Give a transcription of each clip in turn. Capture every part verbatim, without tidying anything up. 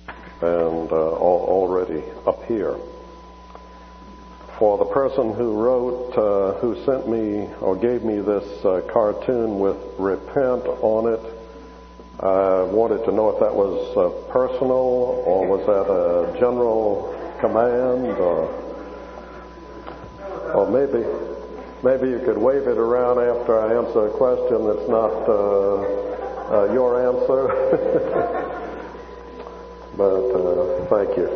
and uh, al- already up here. For the person who wrote, uh, who sent me or gave me this uh, cartoon with repent on it, I wanted to know if that was uh, personal or was that a general command, or, or maybe maybe you could wave it around after I answer a question that's not uh, uh, your answer. But uh, thank you.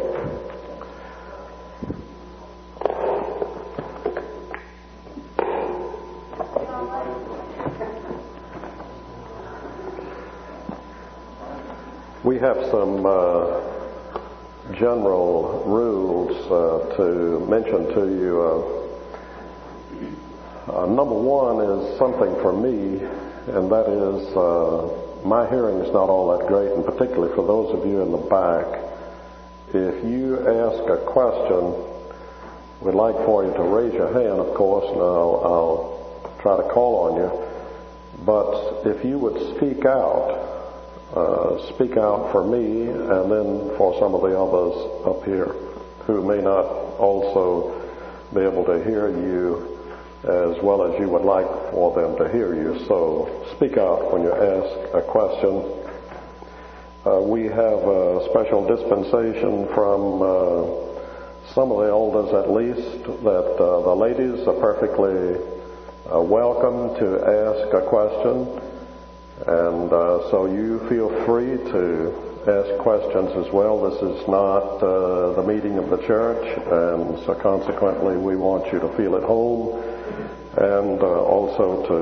We have some uh, general rules uh, to mention to you. Uh, uh, number one is something for me, and that is uh, my hearing is not all that great, and particularly for those of you in the back. If you ask a question, we'd like for you to raise your hand, of course, and I'll, I'll try to call on you. But if you would speak out, Uh, speak out for me and then for some of the others up here who may not also be able to hear you as well as you would like for them to hear you. So speak out when you ask a question. Uh, we have a special dispensation from uh, some of the elders at least that uh, the ladies are perfectly uh, welcome to ask a question. And uh, so you feel free to ask questions as well. This is not uh, the meeting of the church, and so consequently we want you to feel at home, and uh, also to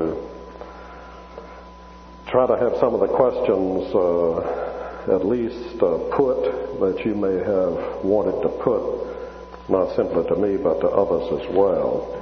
try to have some of the questions uh, at least uh, put that you may have wanted to put, not simply to me but to others as well.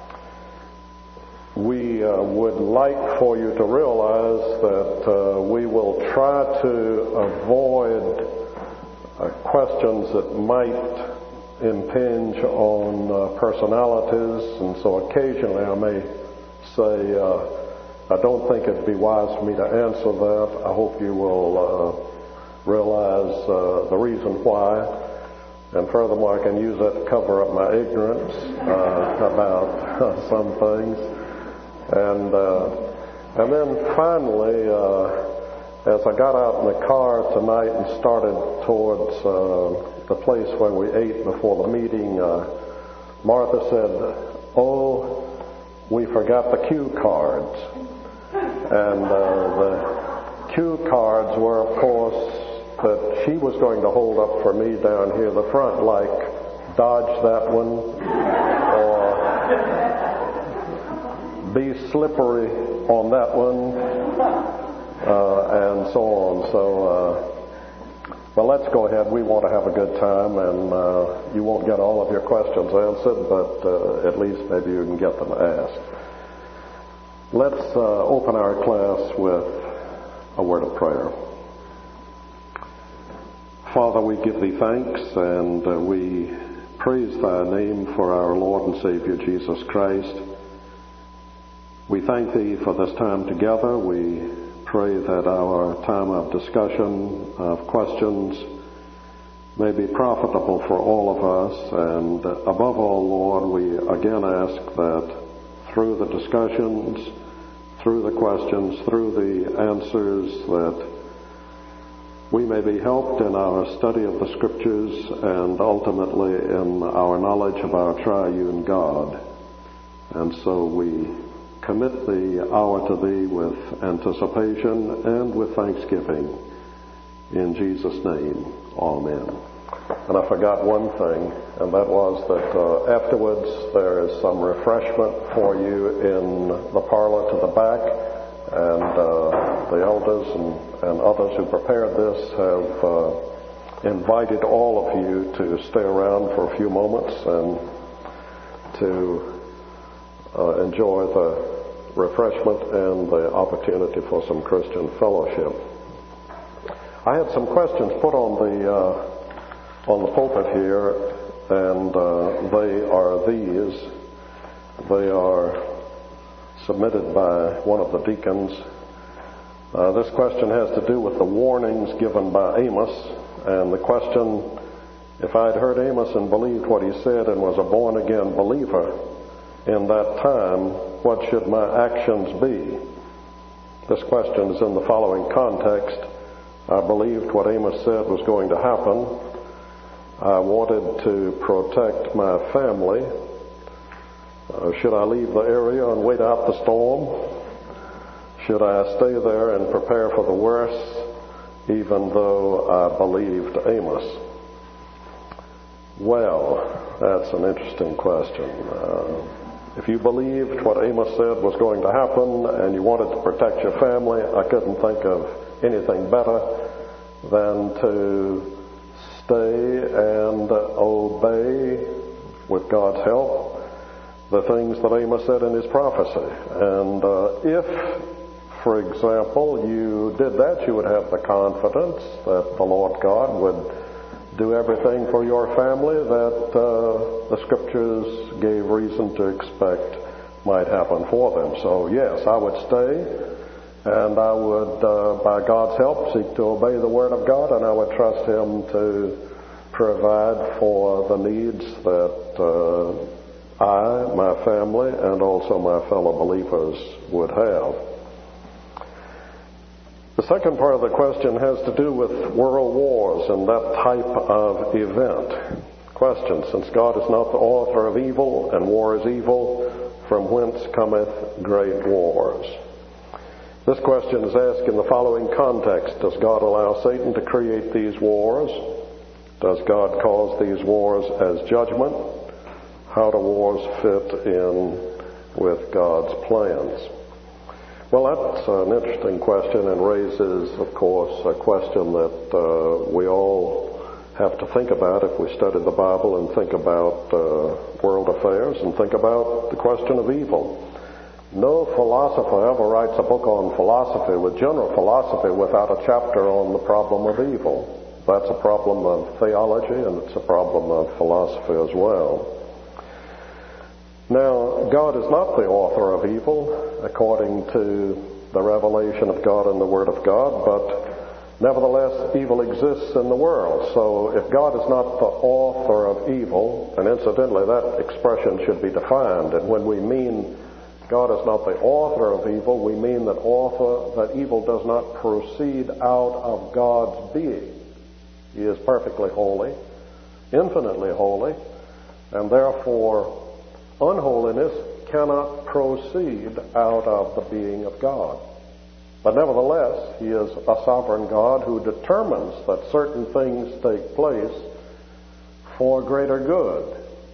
We uh, would like for you to realize that uh, we will try to avoid uh, questions that might impinge on uh, personalities, and so occasionally I may say, uh, I don't think it'd be wise for me to answer that. I hope you will uh, realize uh, the reason why. And furthermore, I can use that to cover up my ignorance uh, about uh, some things. And uh, and then finally, uh, as I got out in the car tonight and started towards uh, the place where we ate before the meeting, uh, Martha said, "Oh, we forgot the cue cards." And uh, the cue cards were, of course, that she was going to hold up for me down here the front, like dodge that one, or be slippery on that one, uh, and so on. So, uh, well, let's go ahead. We want to have a good time, and uh, you won't get all of your questions answered, but uh, at least maybe you can get them asked. Let's uh, open our class with a word of prayer. Father, we give thee thanks, and uh, we praise thy name for our Lord and Savior Jesus Christ. We thank thee for this time together. We pray that our time of discussion, of questions, may be profitable for all of us. And above all, Lord, we again ask that through the discussions, through the questions, through the answers, that we may be helped in our study of the Scriptures and ultimately in our knowledge of our triune God. And so we commit the hour to thee with anticipation and with thanksgiving. In Jesus' name, amen. And I forgot one thing, and that was that uh, afterwards there is some refreshment for you in the parlor to the back, and uh, the elders and, and others who prepared this have uh, invited all of you to stay around for a few moments and to uh, enjoy the refreshment and the opportunity for some Christian fellowship. I had some questions put on the uh, on the pulpit here, and uh, they are these. They are submitted by one of the deacons. Uh, this question has to do with the warnings given by Amos, And the question, if I'd heard Amos and believed what he said and was a born-again believer in that time, what should my actions be? This question is in the following context. I believed what Amos said was going to happen. I wanted to protect my family. Uh, should I leave the area and wait out the storm? Should I stay there and prepare for the worst, even though I believed Amos? Well, that's an interesting question. Uh, if you believed what Amos said was going to happen and you wanted to protect your family, I couldn't think of anything better than to stay and obey, with God's help, the things that Amos said in his prophecy. And uh, if, for example, you did that, you would have the confidence that the Lord God would do everything for your family that uh, the Scriptures gave reason to expect might happen for them. So yes, I would stay, and I would, uh, by God's help, seek to obey the Word of God, and I would trust Him to provide for the needs that uh, I, my family, and also my fellow believers would have. The second part of the question has to do with world wars and that type of event. Question, since God is not the author of evil, and war is evil, from whence cometh great wars? This question is asked in the following context. Does God allow Satan to create these wars? Does God cause these wars as judgment? How do wars fit in with God's plans? Well, that's an interesting question and raises, of course, a question that uh, we all have to think about if we study the Bible and think about uh, world affairs and think about the question of evil. No philosopher ever writes a book on philosophy, with general philosophy, without a chapter on the problem of evil. That's a problem of theology, and it's a problem of philosophy as well. Now, God is not the author of evil, according to the revelation of God and the Word of God, but nevertheless, evil exists in the world. So if God is not the author of evil, and incidentally, that expression should be defined, and when we mean God is not the author of evil, we mean that author, that evil does not proceed out of God's being. He is perfectly holy, infinitely holy, and therefore unholiness cannot proceed out of the being of God. But nevertheless, He is a sovereign God who determines that certain things take place for greater good.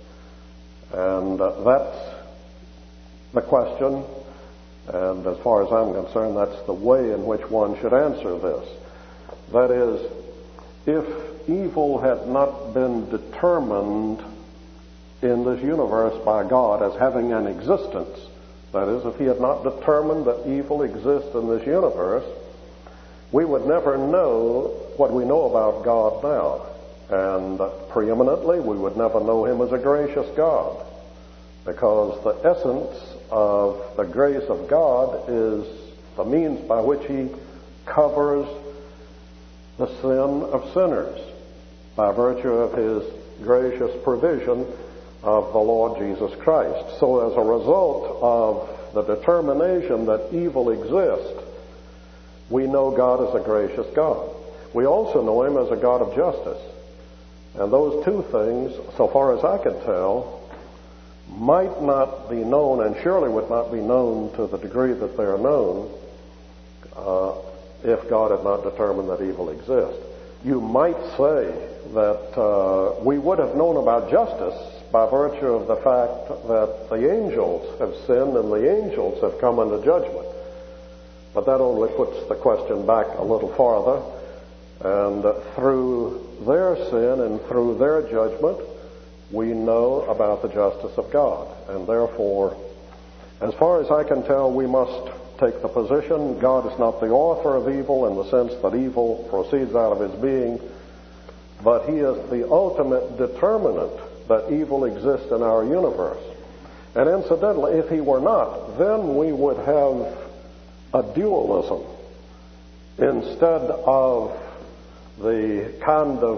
And uh, that's the question, and as far as I'm concerned, that's the way in which one should answer this. That is, if evil had not been determined in this universe by God as having an existence, that is, if He had not determined that evil exists in this universe, we would never know what we know about God now. And preeminently, we would never know Him as a gracious God, because the essence of the grace of God is the means by which He covers the sin of sinners by virtue of His gracious provision of the Lord Jesus Christ. So as a result of the determination that evil exists, we know God as a gracious God. We also know Him as a God of justice. And those two things, so far as I can tell, might not be known, and surely would not be known to the degree that they are known, uh, if God had not determined that evil exists. You might say that uh, we would have known about justice by virtue of the fact that the angels have sinned and the angels have come under judgment. But that only puts the question back a little farther. And through their sin and through their judgment, we know about the justice of God. And therefore, as far as I can tell, we must take the position God is not the author of evil in the sense that evil proceeds out of His being, but He is the ultimate determinant that evil exists in our universe. And incidentally, if He were not, then we would have a dualism instead of the kind of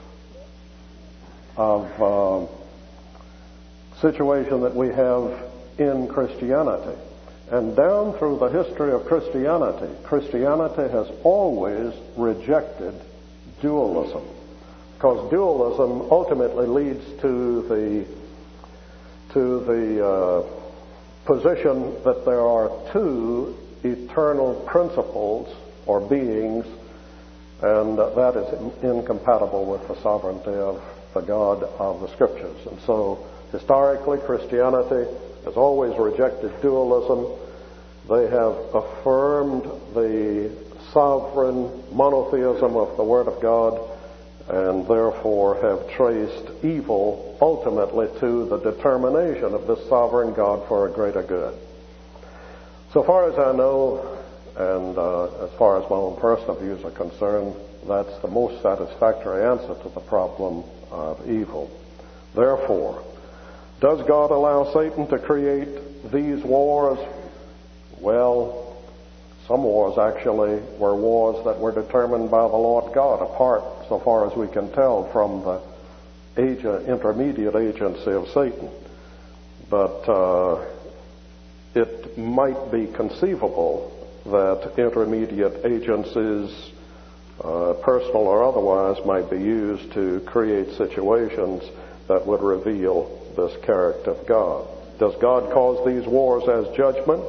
of uh, situation that we have in Christianity. And down through the history of Christianity, Christianity has always rejected dualism, because dualism ultimately leads to the to the uh, position that there are two eternal principles or beings, and that is incompatible with the sovereignty of the God of the Scriptures. And so, historically, Christianity has always rejected dualism. They have affirmed the sovereign monotheism of the Word of God, and therefore have traced evil ultimately to the determination of this sovereign God for a greater good. So far as I know, and uh, as far as my own personal views are concerned, that's the most satisfactory answer to the problem of evil. Therefore, does God allow Satan to create these wars? Well, some wars actually were wars that were determined by the Lord God, apart, so far as we can tell, from the agent, intermediate agency of Satan. But uh, it might be conceivable that intermediate agencies, uh, personal or otherwise, might be used to create situations that would reveal this character of God. Does God cause these wars as judgment?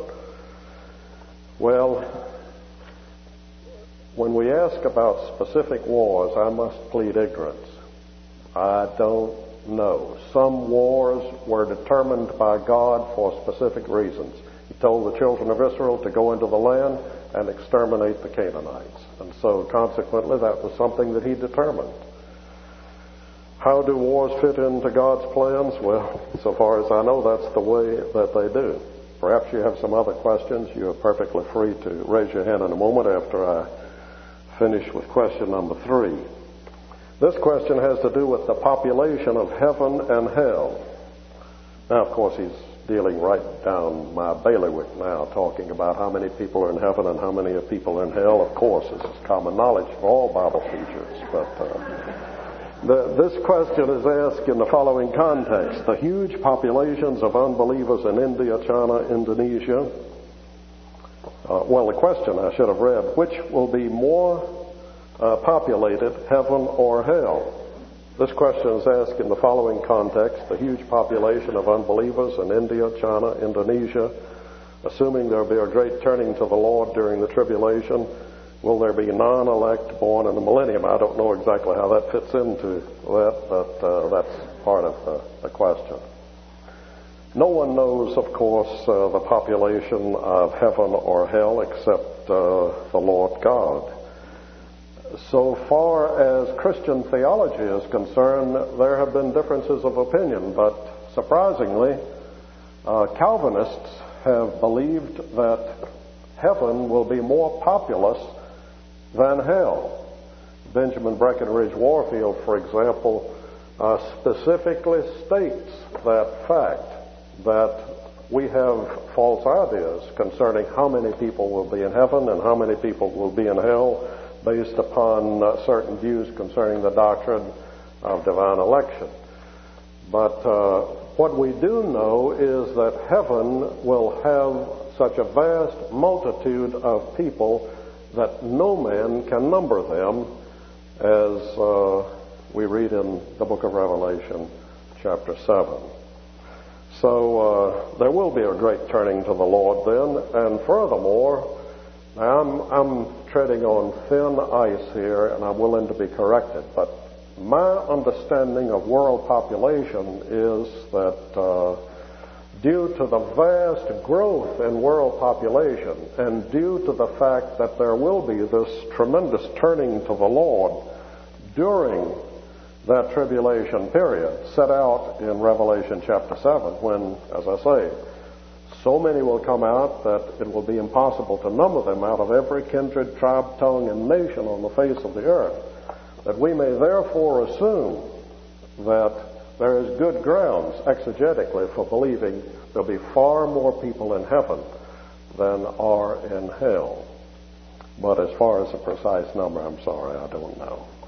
Well, when we ask about specific wars, I must plead ignorance. I don't know. Some wars were determined by God for specific reasons. He told the children of Israel to go into the land and exterminate the Canaanites. And so, consequently, that was something that he determined. How do wars fit into God's plans? Well, so far as I know, that's the way that they do. Perhaps you have some other questions. You are perfectly free to raise your hand in a moment after I finish with question number three. This question has to do with the population of heaven and hell. Now, of course, he's dealing right down my bailiwick now, talking about how many people are in heaven and how many people are in hell. Of course, this is common knowledge for all Bible teachers, but uh, The, this question is asked in the following context. The huge populations of unbelievers in India, China, Indonesia. Uh, well, the question I should have read, which will be more uh, populated, heaven or hell? This question is asked in the following context. The huge population of unbelievers in India, China, Indonesia, assuming there will be a great turning to the Lord during the tribulation, will there be non-elect born in the millennium? I don't know exactly how that fits into that, but uh, that's part of the, the question. No one knows, of course, uh, the population of heaven or hell except uh, the Lord God. So far as Christian theology is concerned, there have been differences of opinion, but surprisingly, uh, Calvinists have believed that heaven will be more populous than hell. Benjamin Breckinridge Warfield, for example, uh, specifically states that fact, that we have false ideas concerning how many people will be in heaven and how many people will be in hell based upon uh, certain views concerning the doctrine of divine election. But uh, what we do know is that heaven will have such a vast multitude of people that no man can number them, as uh, we read in the book of Revelation, chapter seven. So uh, there will be a great turning to the Lord then, and furthermore, I'm, I'm treading on thin ice here, and I'm willing to be corrected, but my understanding of world population is that uh, due to the vast growth in world population and due to the fact that there will be this tremendous turning to the Lord during that tribulation period set out in Revelation chapter seven, when, as I say, so many will come out that it will be impossible to number them out of every kindred, tribe, tongue, and nation on the face of the earth, that we may therefore assume that there is good grounds exegetically for believing there'll be far more people in heaven than are in hell. But as far as a precise number, I'm sorry, I don't know.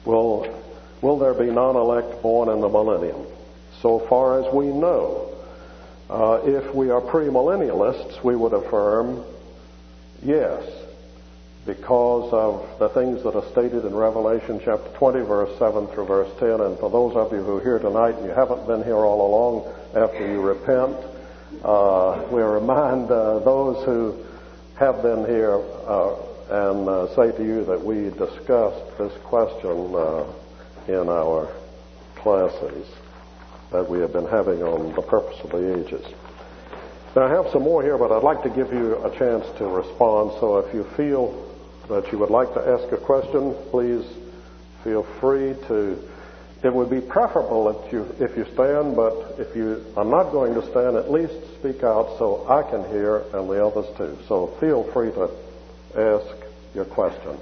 Will, will there be non-elect born in the millennium? So far as we know, uh, if we are premillennialists, we would affirm yes, because of the things that are stated in Revelation chapter twenty, verse seven through verse ten. And for those of you who are here tonight and you haven't been here all along, after you repent, uh, we remind uh, those who have been here uh, and uh, say to you that we discussed this question uh, in our classes that we have been having on the purpose of the ages. Now, I have some more here, but I'd like to give you a chance to respond. So if you feel that you would like to ask a question, please feel free to. It would be preferable if you if you stand, but if you are not going to stand, at least speak out so I can hear and the others too. So feel free to ask your question.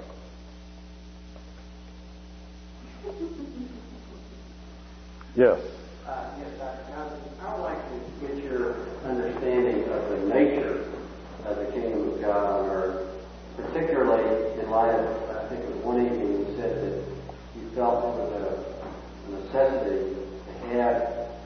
Yes. Uh, yes, Doctor Johnson, I would like to get your understanding of the nature of the kingdom of God on earth, particularly in light of, I think it was one evening you said that you felt it was a necessity to have,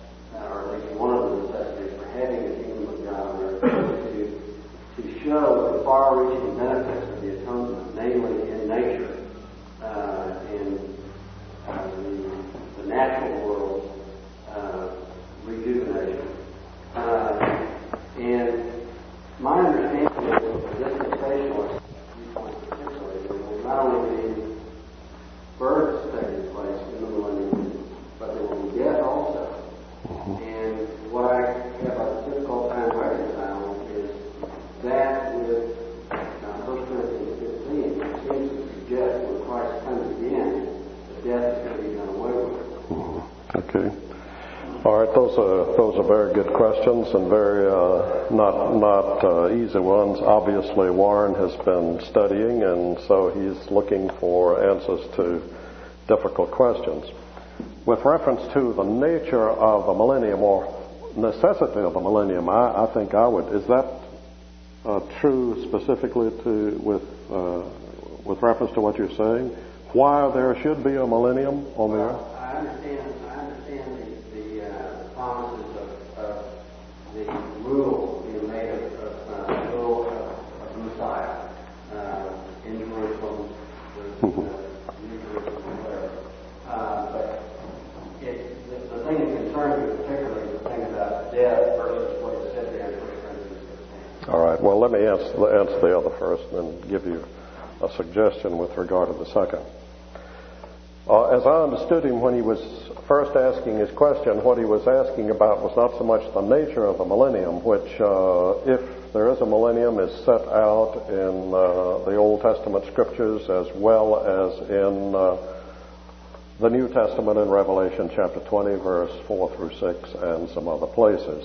or at least one of the necessities for having the kingdom of God on earth, to, to show the far-reaching benefits of the atonement, namely in nature, uh, in uh, the, the natural world, uh, rejuvenation. Uh, and my understanding is that the dispensationalist viewpoint particularly, there will not only be births taking place in the millennium, but there will be death also. Mm-hmm. And what I have a difficult time reconciling is that with uh, First Corinthians fifteen, it seems to suggest when Christ comes again, that death is going to be done away with. Mm-hmm. Okay. All right, those are those are very good questions and very uh, not not uh, easy ones. Obviously, Warren has been studying, and so he's looking for answers to difficult questions. With reference to the nature of the millennium or necessity of the millennium, I, I think I would. Is that uh, true specifically to with uh, with reference to what you're saying? Why there should be a millennium on the earth? I understand. I understand the, the uh, promises of, of the rule being made of, of uh, rule of, of the Messiah uh, in Jerusalem, the uh, New Jerusalem, whatever. Uh, but it, the, the thing that concerns me particularly is the thing about death versus what is said there in First Corinthians fifteen. All right. Well, let me answer, answer the other first, and then give you a suggestion with regard to the second. Uh, as I understood him when he was first asking his question, what he was asking about was not so much the nature of the millennium, which, uh, if there is a millennium, is set out in uh, the Old Testament scriptures as well as in uh, the New Testament in Revelation chapter twenty, verse four through six, and some other places.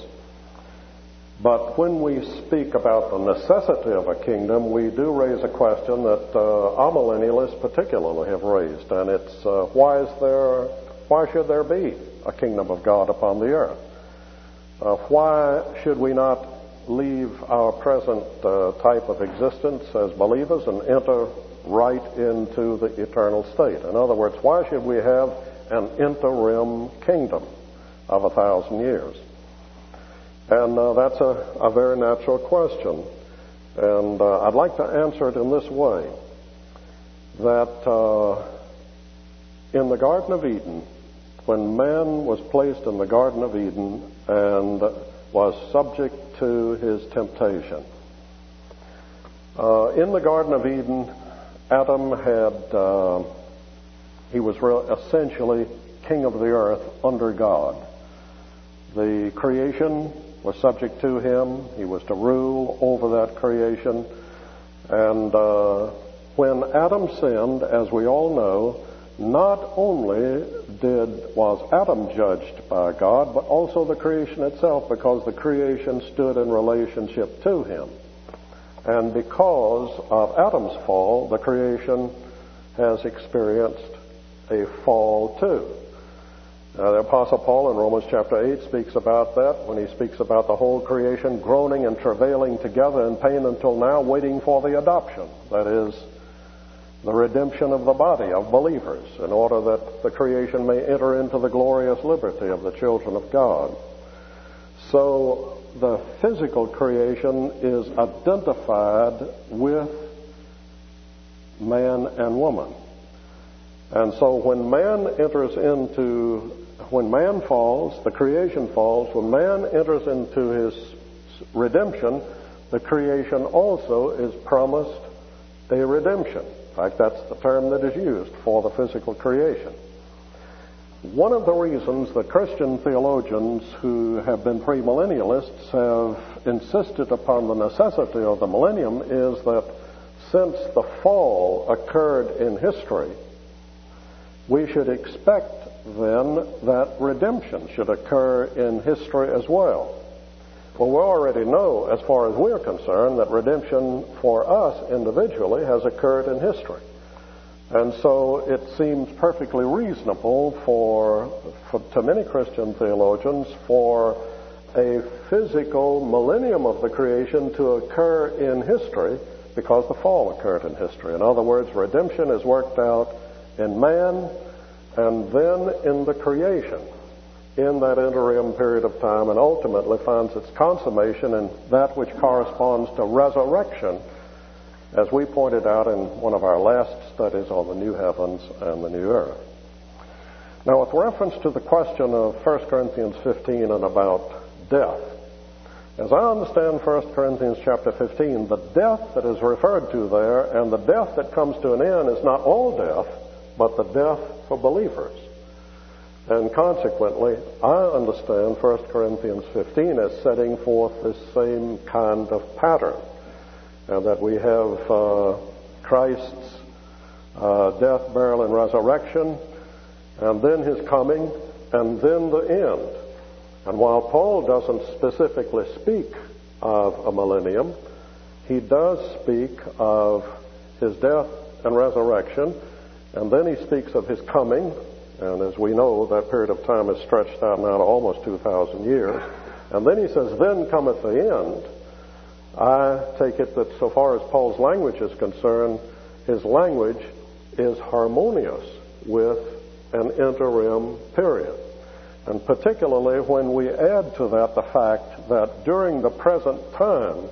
But when we speak about the necessity of a kingdom, we do raise a question that uh, amillennialists particularly have raised, and it's uh, why is there, why should there be a kingdom of God upon the earth? Uh, why should we not leave our present uh, type of existence as believers and enter right into the eternal state? In other words, why should we have an interim kingdom of a thousand years? And uh, that's a, a very natural question. And uh, I'd like to answer it in this way, that uh, in the Garden of Eden, when man was placed in the Garden of Eden and was subject to his temptation, uh, in the Garden of Eden, Adam had, uh, he was re- essentially king of the earth under God. The creation was subject to him. He was to rule over that creation. And uh, when Adam sinned, as we all know, not only did was Adam judged by God, but also the creation itself, because the creation stood in relationship to him. And because of Adam's fall, the creation has experienced a fall too. Now, the Apostle Paul in Romans chapter eight speaks about that when he speaks about the whole creation groaning and travailing together in pain until now, waiting for the adoption. That is, the redemption of the body of believers in order that the creation may enter into the glorious liberty of the children of God. So the physical creation is identified with man and woman. And so when man enters into, when man falls, the creation falls, when man enters into his redemption, the creation also is promised a redemption. In fact, that's the term that is used for the physical creation. One of the reasons that Christian theologians who have been premillennialists have insisted upon the necessity of the millennium is that since the fall occurred in history, we should expect then that redemption should occur in history as well. Well, we already know, as far as we're concerned, that redemption for us individually has occurred in history. And so it seems perfectly reasonable for, for to many Christian theologians for a physical millennium of the creation to occur in history because the fall occurred in history. In other words, redemption is worked out in man and then in the creation in that interim period of time, and ultimately finds its consummation in that which corresponds to resurrection, as we pointed out in one of our last studies on the new heavens and the new earth. Now, with reference to the question of First Corinthians fifteen and about death, as I understand First Corinthians chapter fifteen, the death that is referred to there and the death that comes to an end is not all death, but the death for believers. And consequently, I understand First Corinthians fifteen as setting forth this same kind of pattern, and that we have uh, Christ's uh, death, burial, and resurrection, and then his coming, and then the end. And while Paul doesn't specifically speak of a millennium, he does speak of his death and resurrection, and then he speaks of his coming. And as we know, that period of time is stretched out now to almost two thousand years. And then he says, then cometh the end. I take it that so far as Paul's language is concerned, his language is harmonious with an interim period. And particularly when we add to that the fact that during the present time,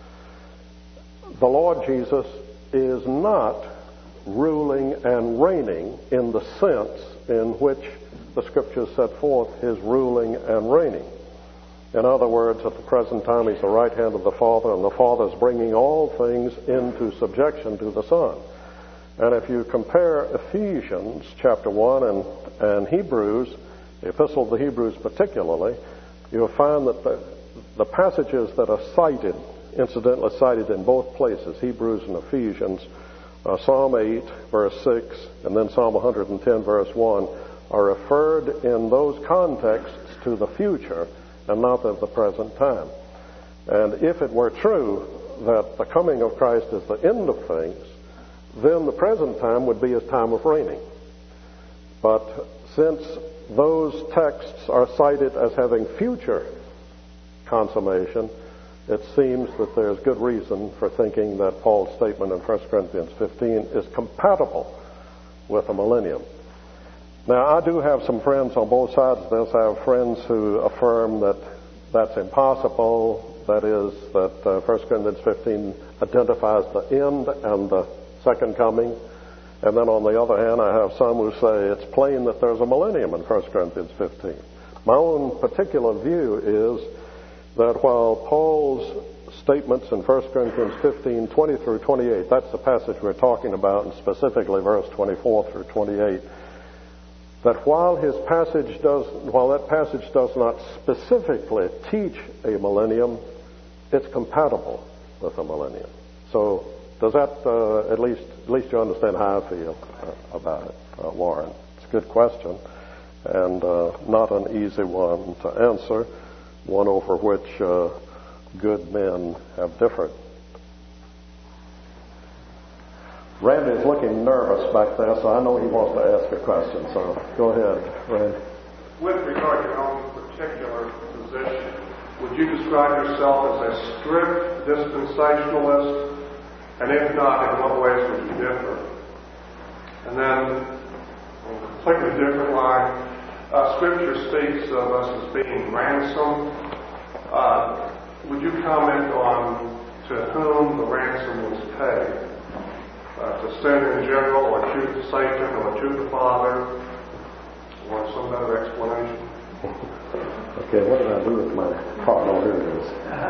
the Lord Jesus is not ruling and reigning in the sense in which the Scriptures set forth his ruling and reigning. In other words, at the present time, he's the right hand of the Father, and the Father is bringing all things into subjection to the Son. And if you compare Ephesians chapter one and, and Hebrews, the Epistle to the Hebrews particularly, you'll find that the, the passages that are cited, incidentally cited in both places, Hebrews and Ephesians, Uh, Psalm eight, verse six, and then Psalm one hundred ten, verse one, are referred in those contexts to the future and not of the present time. And if it were true that the coming of Christ is the end of things, then the present time would be his time of reigning. But since those texts are cited as having future consummation, it seems that there's good reason for thinking that Paul's statement in First Corinthians fifteen is compatible with a millennium. Now, I do have some friends on both sides of this. I have friends who affirm that that's impossible. That is, that uh, First Corinthians fifteen identifies the end and the second coming. And then on the other hand, I have some who say it's plain that there's a millennium in First Corinthians fifteen. My own particular view is that while Paul's statements in First Corinthians fifteen, twenty through twenty-eight, that's the passage we're talking about, and specifically verse twenty-four through twenty-eight, that while his passage does, while that passage does not specifically teach a millennium, it's compatible with a millennium. So does that, uh, at least, at least you understand how I feel uh, about it, uh, Warren? It's a good question, and uh, not an easy one to answer, one over which uh, good men have differed. Randy is looking nervous back there, so I know he wants to ask a question. So go ahead, Randy. With regard to your own particular position, would you describe yourself as a strict dispensationalist? And if not, in what ways would you differ? And then, on a completely different line, uh, Scripture speaks of us as being ransomed. Uh, would you comment on to whom the ransom was paid? Uh, to sin in general, or to Satan, or to the Father, or some other explanation? Okay, what did I do with my card? Oh, here it is.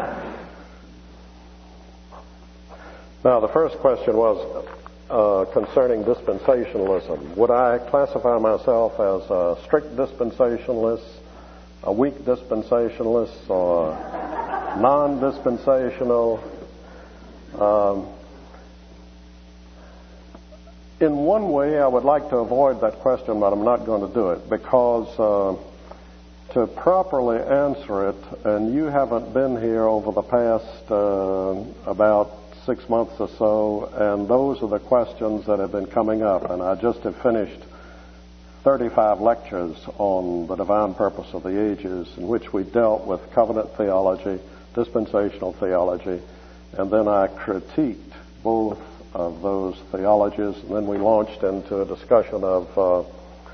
Now, the first question was uh, concerning dispensationalism. Would I classify myself as a strict dispensationalist, a weak dispensationalist, or non-dispensational? Um, in one way, I would like to avoid that question, but I'm not going to do it, because uh, to properly answer it, and you haven't been here over the past uh, about six months or so, and those are the questions that have been coming up, and I just have finished thirty-five lectures on the divine purpose of the ages, in which we dealt with covenant theology, dispensational theology, and then I critiqued both of those theologies, and then we launched into a discussion of uh,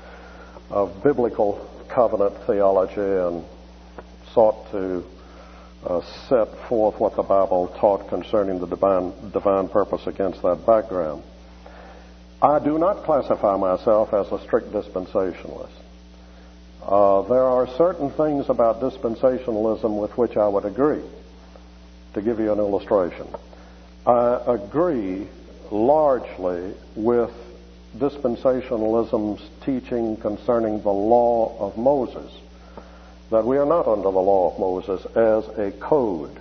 of biblical covenant theology and sought to uh, set forth what the Bible taught concerning the divine divine purpose against that background. I do not classify myself as a strict dispensationalist. Uh, there are certain things about dispensationalism with which I would agree. To give you an illustration, I agree largely with dispensationalism's teaching concerning the law of Moses, that we are not under the law of Moses as a code.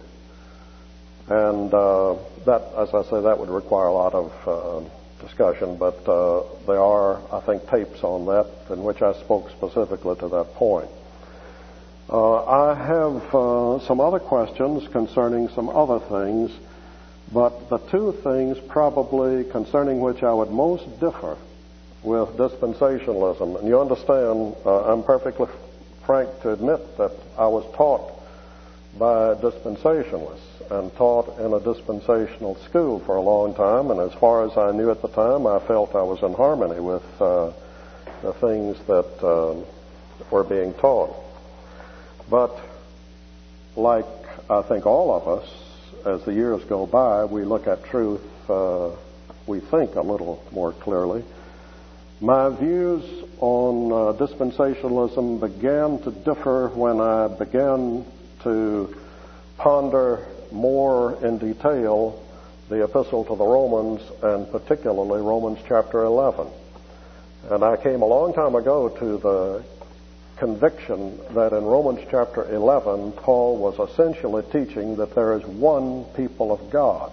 And uh, that, as I say, that would require a lot of uh, discussion, but uh, there are, I think, tapes on that in which I spoke specifically to that point. Uh, I have uh, some other questions concerning some other things, but the two things probably concerning which I would most differ with dispensationalism, and you understand, uh, I'm perfectly frank to admit that I was taught by dispensationalists and taught in a dispensational school for a long time, and as far as I knew at the time, I felt I was in harmony with uh, the things that uh, were being taught. But like I think all of us, as the years go by, we look at truth, uh, we think a little more clearly. My views on uh, dispensationalism began to differ when I began to ponder more in detail the Epistle to the Romans, and particularly Romans chapter eleven. And I came a long time ago to the conviction that in Romans chapter eleven, Paul was essentially teaching that there is one people of God.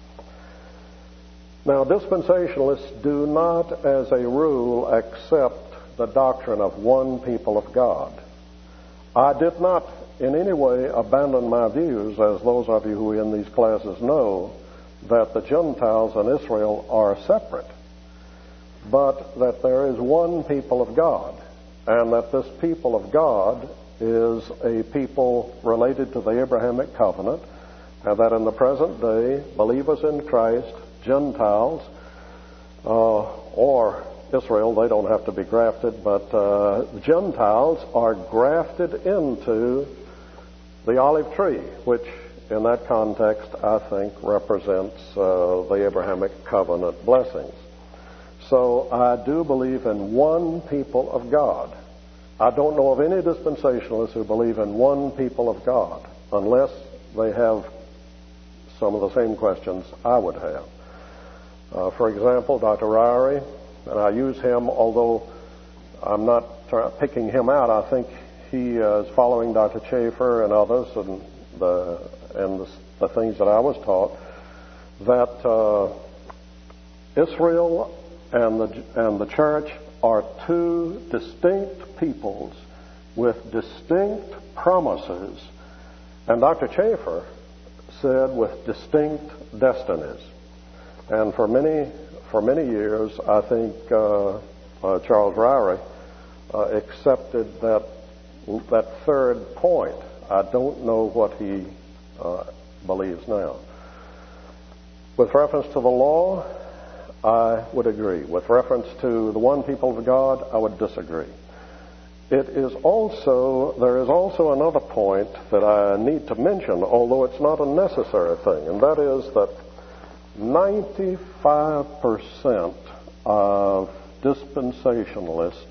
Now, dispensationalists do not, as a rule, accept the doctrine of one people of God. I did not in any way abandon my views, as those of you who are in these classes know, that the Gentiles and Israel are separate, but that there is one people of God, and that this people of God is a people related to the Abrahamic covenant, and that in the present day, believers in Christ, Gentiles, uh, or Israel, they don't have to be grafted, but uh, Gentiles are grafted into the olive tree, which in that context I think represents uh, the Abrahamic covenant blessings. So I do believe in one people of God. I don't know of any dispensationalists who believe in one people of God, unless they have some of the same questions I would have. Uh, for example, Doctor Ryrie, and I use him, although I'm not try- picking him out. I think he uh, is following Doctor Chafer and others, and the and the, the things that I was taught, that uh, Israel and the and the church are two distinct peoples with distinct promises, and Doctor Chafer said with distinct destinies. And for many for many years, I think uh, uh, Charles Ryrie uh, accepted that that third point. I don't know what he uh, believes now. With reference to the law, I would agree. With reference to the one people of God, I would disagree. It is also, there is also another point that I need to mention, although it's not a necessary thing, and that is that ninety-five percent of dispensationalists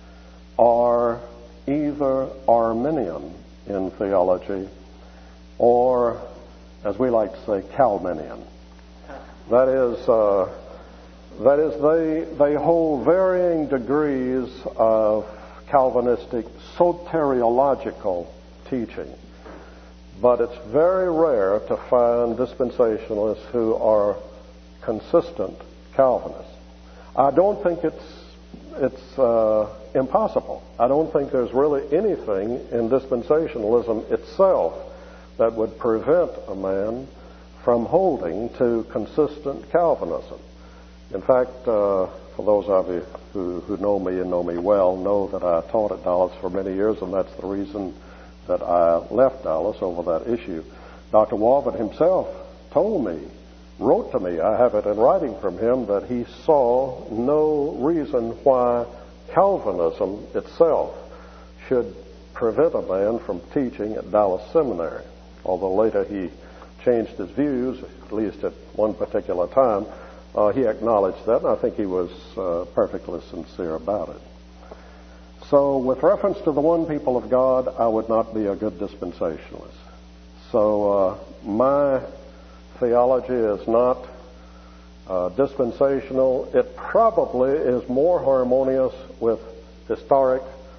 are either Arminian in theology or, as we like to say, Calvinian. That is, uh, that is, they they hold varying degrees of Calvinistic soteriological teaching, but it's very rare to find dispensationalists who are consistent Calvinists. I don't think it's it's uh, impossible. I don't think there's really anything in dispensationalism itself that would prevent a man from holding to consistent Calvinism. In fact, uh, for those of you who, who know me and know me well, know that I taught at Dallas for many years, and that's the reason that I left Dallas over that issue. Doctor Walbert himself told me, wrote to me, I have it in writing from him, that he saw no reason why Calvinism itself should prevent a man from teaching at Dallas Seminary. Although later he changed his views, at least at one particular time, uh, he acknowledged that, and I think he was uh, perfectly sincere about it. So with reference to the one people of God, I would not be a good dispensationalist. So uh, my theology is not uh, dispensational. It probably is more harmonious with historic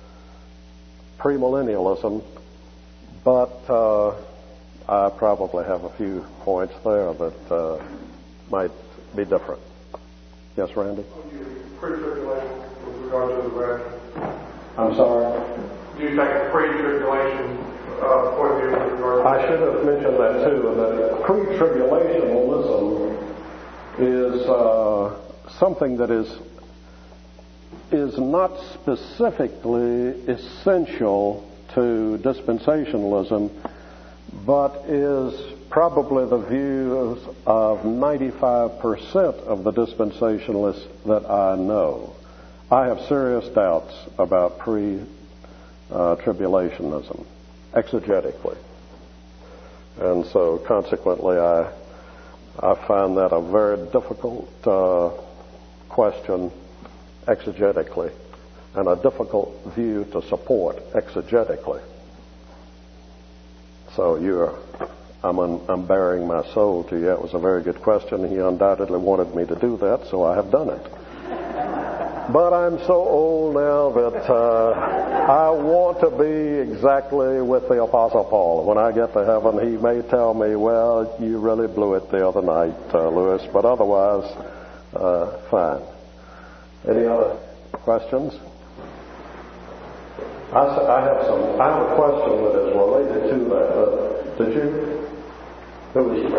premillennialism, but uh, I probably have a few points there that uh, might be different. Yes, Randy? Pre-tribulation with regard to the rapture. I'm sorry? Do you take a pre-tribulation uh, point of view with regard to I should have mentioned that too, that pre-tribulationalism is uh, something that is is not specifically essential to dispensationalism, but is probably the views of ninety-five percent of the dispensationalists that I know. I have serious doubts about pre-tribulationism, exegetically. And so consequently I I find that a very difficult uh, question exegetically, and a difficult view to support exegetically. So you're, I'm, un, I'm bearing my soul to you. It was a very good question. He undoubtedly wanted me to do that, so I have done it. But I'm so old now that uh, I want to be exactly with the Apostle Paul. When I get to heaven, he may tell me, well, you really blew it the other night, uh, Lewis, but otherwise, uh, fine. Any other questions? I, I have some. I have a question that is related to that. But did you? Who was you?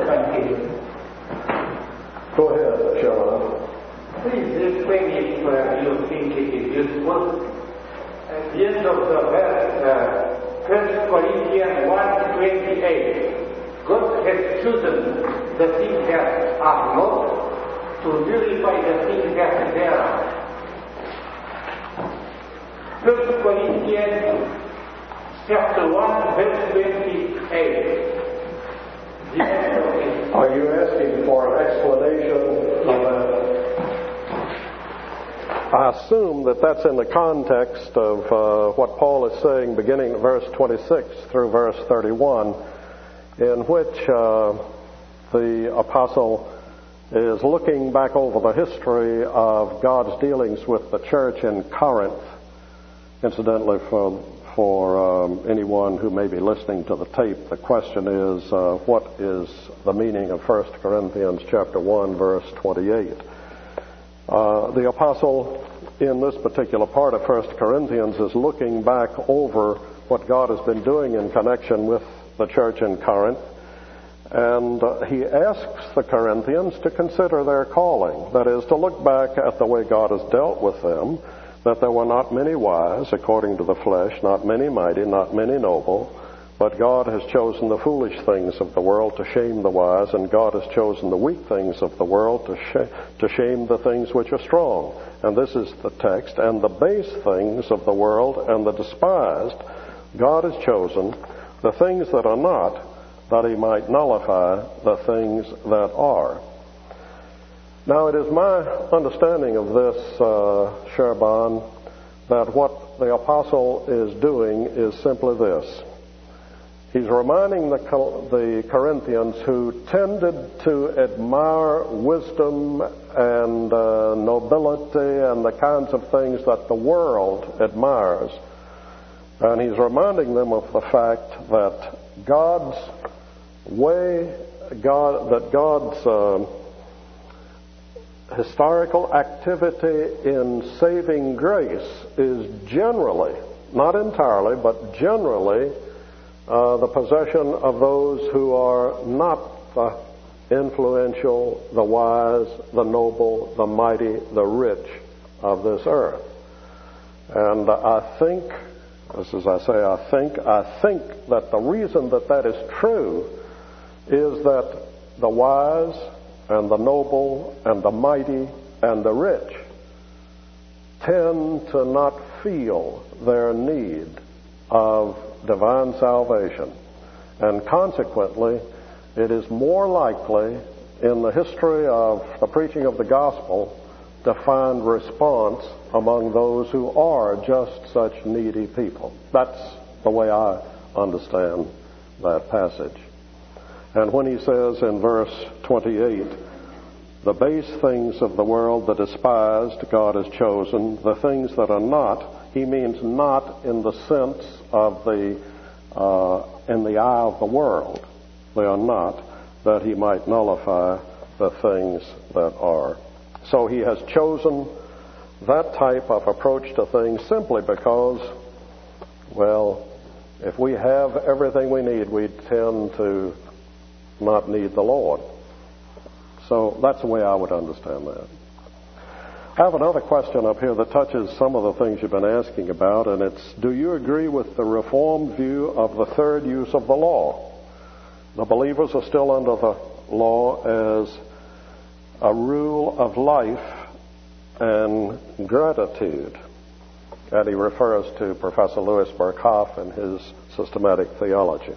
Go ahead, Shelley. Please explain if uh, you think it is useful. At the end of the verse, uh, First Corinthians one twenty-eight, God has chosen the things that are not to purify the things that there are. First Corinthians chapter one, verse twenty-eight. The end of it. Are you asking for an explanation of that? I assume that that's in the context of uh, what Paul is saying beginning at verse twenty-six through verse thirty-one, in which uh, the apostle is looking back over the history of God's dealings with the church in Corinth. Incidentally, for, for um, anyone who may be listening to the tape, the question is, uh, what is the meaning of First Corinthians chapter one, verse twenty-eight? Uh, the apostle in this particular part of First Corinthians is looking back over what God has been doing in connection with the church in Corinth, and uh, he asks the Corinthians to consider their calling. That is, to look back at the way God has dealt with them, that there were not many wise according to the flesh, not many mighty, not many noble, But God has chosen the foolish things of the world to shame the wise, and God has chosen the weak things of the world to, sh- to shame the things which are strong. And this is the text. And the base things of the world and the despised, God has chosen the things that are not, that he might nullify the things that are. Now, it is my understanding of this, uh, Sherban, that what the apostle is doing is simply this. He's reminding the, the Corinthians who tended to admire wisdom and uh, nobility and the kinds of things that the world admires. And he's reminding them of the fact that God's way, God, that God's uh, historical activity in saving grace is generally, not entirely, but generally, Uh, the possession of those who are not the influential, the wise, the noble, the mighty, the rich of this earth. And I think, as I say, I think, I think that the reason that that is true is that the wise and the noble and the mighty and the rich tend to not feel their need of divine salvation. And consequently, it is more likely in the history of the preaching of the gospel to find response among those who are just such needy people. That's the way I understand that passage. And when he says in verse twenty-eight, the base things of the world, the despised, God has chosen, the things that are not, he means not in the sense of the, uh, in the eye of the world. They are not, that he might nullify the things that are. So he has chosen that type of approach to things simply because, well, if we have everything we need, we tend to not need the Lord. So that's the way I would understand that. I have another question up here that touches some of the things you've been asking about, and it's, do you agree with the Reformed view of the third use of the law? The believers are still under the law as a rule of life and gratitude. And he refers to Professor Louis Berkhoff and his systematic theology.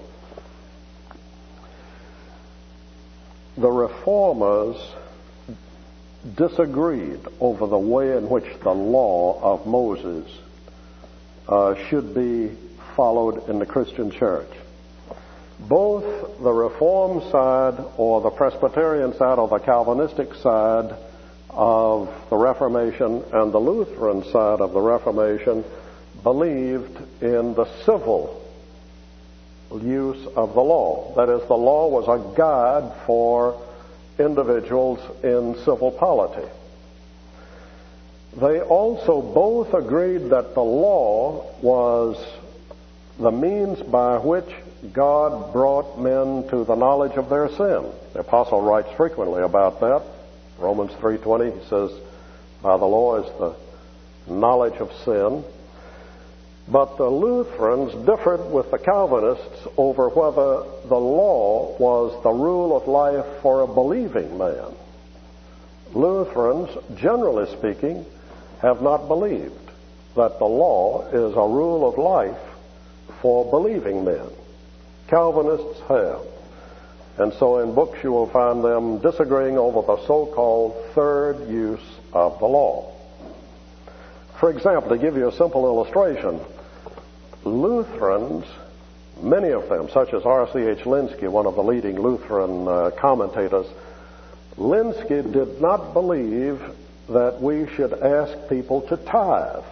The Reformers disagreed over the way in which the law of Moses uh, should be followed in the Christian church. Both the Reformed side or the Presbyterian side or the Calvinistic side of the Reformation and the Lutheran side of the Reformation believed in the civil use of the law. That is, the law was a guide for individuals in civil polity. They also both agreed that the law was the means by which God brought men to the knowledge of their sin. The apostle writes frequently about that. Romans three twenty, he says, by the law is the knowledge of sin. But the Lutherans differed with the Calvinists over whether the law was the rule of life for a believing man. Lutherans, generally speaking, have not believed that the law is a rule of life for believing men. Calvinists have. And so in books you will find them disagreeing over the so-called third use of the law. For example, to give you a simple illustration, Lutherans, many of them, such as R C H Lenski, one of the leading Lutheran uh, commentators, Lenski did not believe that we should ask people to tithe.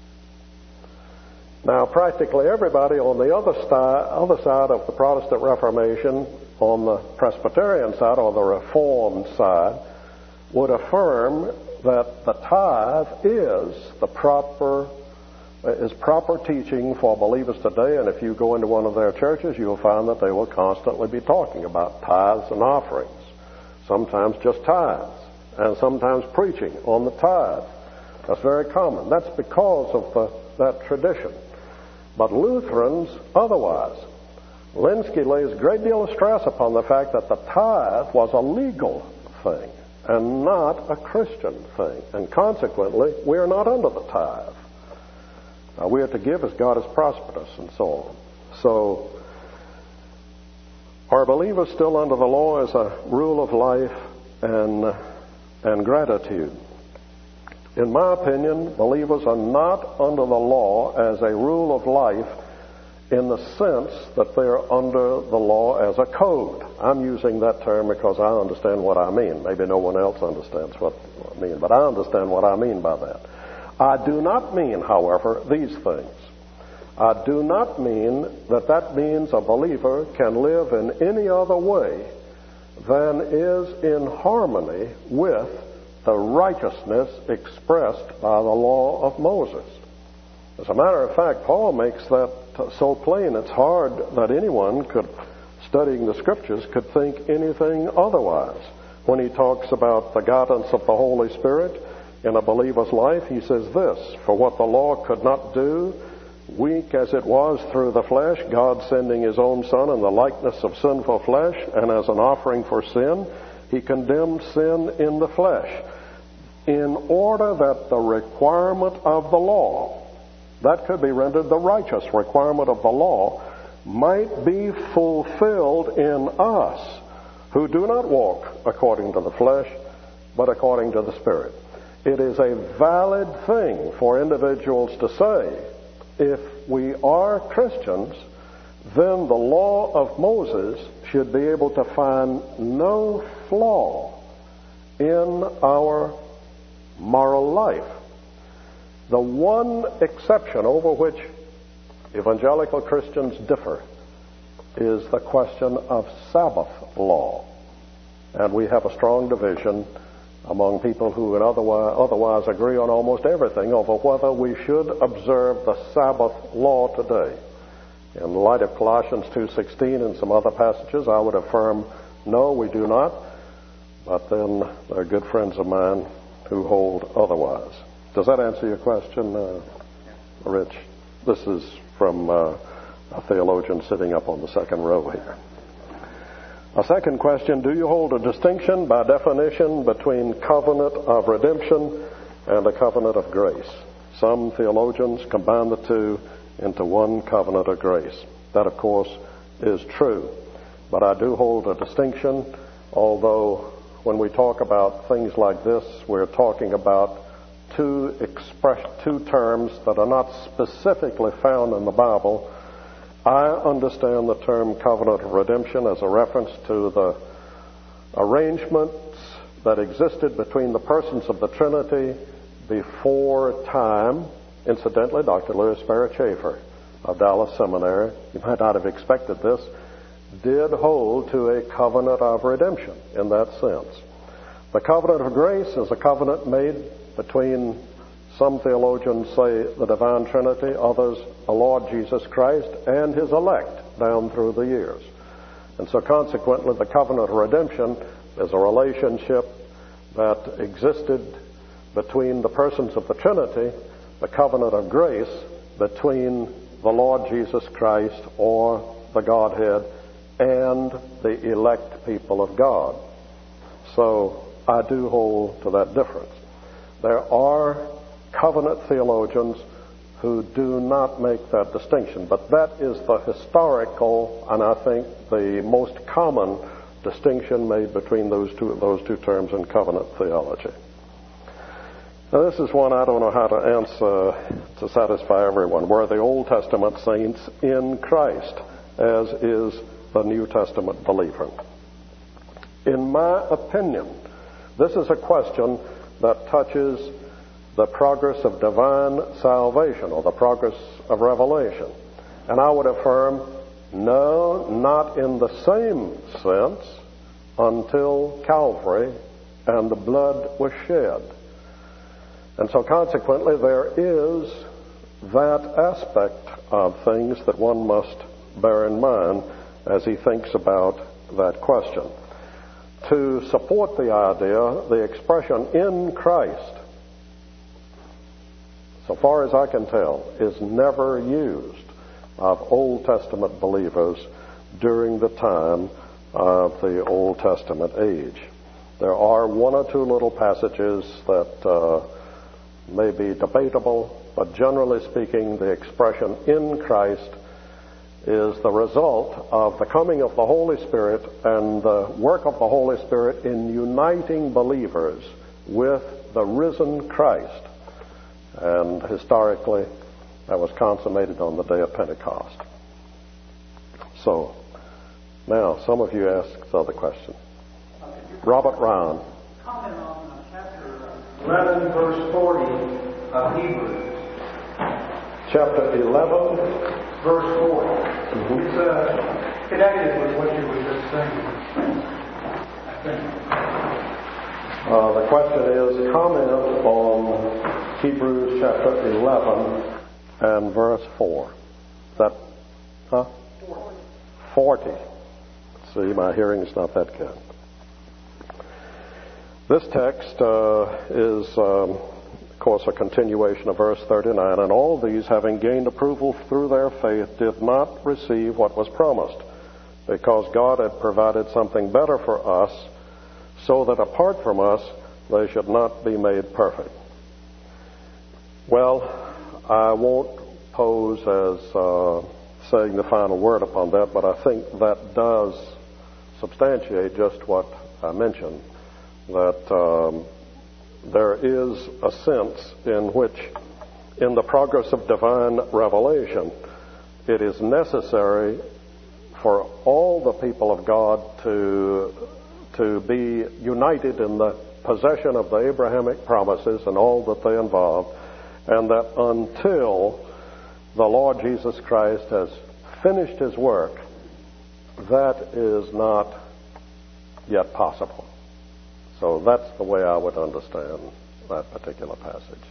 Now, practically everybody on the other, sti- other side of the Protestant Reformation, on the Presbyterian side or the Reformed side, would affirm that the tithe is the proper is proper teaching for believers today, and if you go into one of their churches, you'll find that they will constantly be talking about tithes and offerings, sometimes just tithes, and sometimes preaching on the tithe. That's very common. That's because of the, that tradition. But Lutherans, otherwise, Lenski lays a great deal of stress upon the fact that the tithe was a legal thing and not a Christian thing. And consequently, we are not under the tithe. Uh, we are to give as God has prospered us and so on. So, are believers still under the law as a rule of life and, and gratitude? In my opinion, believers are not under the law as a rule of life in the sense that they're under the law as a code. I'm using that term because I understand what I mean. Maybe no one else understands what I mean, but I understand what I mean by that. I do not mean, however, these things. I do not mean that that means a believer can live in any other way than is in harmony with the righteousness expressed by the law of Moses. As a matter of fact, Paul makes that so plain it's hard that anyone could, studying the Scriptures, could think anything otherwise. When he talks about the guidance of the Holy Spirit in a believer's life, he says this: for what the law could not do, weak as it was through the flesh, God sending His own Son in the likeness of sinful flesh, and as an offering for sin, He condemned sin in the flesh, in order that the requirement of the law, that could be rendered the righteous requirement of the law, might be fulfilled in us who do not walk according to the flesh, but according to the Spirit. It is a valid thing for individuals to say, if we are Christians, then the law of Moses should be able to find no flaw in our moral life. The one exception over which evangelical Christians differ is the question of Sabbath law. And we have a strong division among people who would otherwise, otherwise agree on almost everything over whether we should observe the Sabbath law today. In the light of Colossians two sixteen and some other passages, I would affirm, no, we do not. But then there are good friends of mine who hold otherwise. Does that answer your question, uh, Rich? This is from uh, a theologian sitting up on the second row here. A second question: do you hold a distinction by definition between covenant of redemption and a covenant of grace? Some theologians combine the two into one covenant of grace. That, of course, is true. But I do hold a distinction, although when we talk about things like this, we're talking about two express, two terms that are not specifically found in the Bible. I understand the term covenant of redemption as a reference to the arrangements that existed between the persons of the Trinity before time. Incidentally, Doctor Lewis Barrett Schaeffer of Dallas Seminary, you might not have expected this, did hold to a covenant of redemption in that sense. The covenant of grace is a covenant made between, some theologians say, the divine Trinity, others the Lord Jesus Christ and His elect down through the years. And so consequently, the covenant of redemption is a relationship that existed between the persons of the Trinity, the covenant of grace between the Lord Jesus Christ or the Godhead and the elect people of God. So I do hold to that difference. There are covenant theologians who do not make that distinction, but that is the historical and I think the most common distinction made between those two those two terms in covenant theology. Now, this is one I don't know how to answer to satisfy everyone. Were the Old Testament saints in Christ, as is the New Testament believer? In my opinion, this is a question that touches the progress of divine salvation or the progress of revelation. And I would affirm, no, not in the same sense until Calvary and the blood was shed. And so consequently, there is that aspect of things that one must bear in mind as he thinks about that question. To support the idea, the expression in Christ, so far as I can tell, is never used of Old Testament believers during the time of the Old Testament age. There are one or two little passages that uh, may be debatable, but generally speaking, the expression in Christ is the result of the coming of the Holy Spirit and the work of the Holy Spirit in uniting believers with the risen Christ. And historically, that was consummated on the day of Pentecost. So, now, some of you asked the other question. Robert Round. Comment on chapter eleven, verse forty of Hebrews. Chapter eleven, verse forty. Mm-hmm. It's uh, connected with what you were just saying, I think. Uh, the question is comment on Hebrews chapter eleven and verse four. Is that, huh? forty. See, my hearing is not that good. This text uh, is, um, of course, a continuation of verse thirty-nine. And all these, having gained approval through their faith, did not receive what was promised, because God had provided something better for us, so that apart from us, they should not be made perfect. Well, I won't pose as uh, saying the final word upon that, but I think that does substantiate just what I mentioned, that um, there is a sense in which, in the progress of divine revelation, it is necessary for all the people of God to, to be united in the possession of the Abrahamic promises and all that they involve, and that until the Lord Jesus Christ has finished his work, that is not yet possible. So that's the way I would understand that particular passage.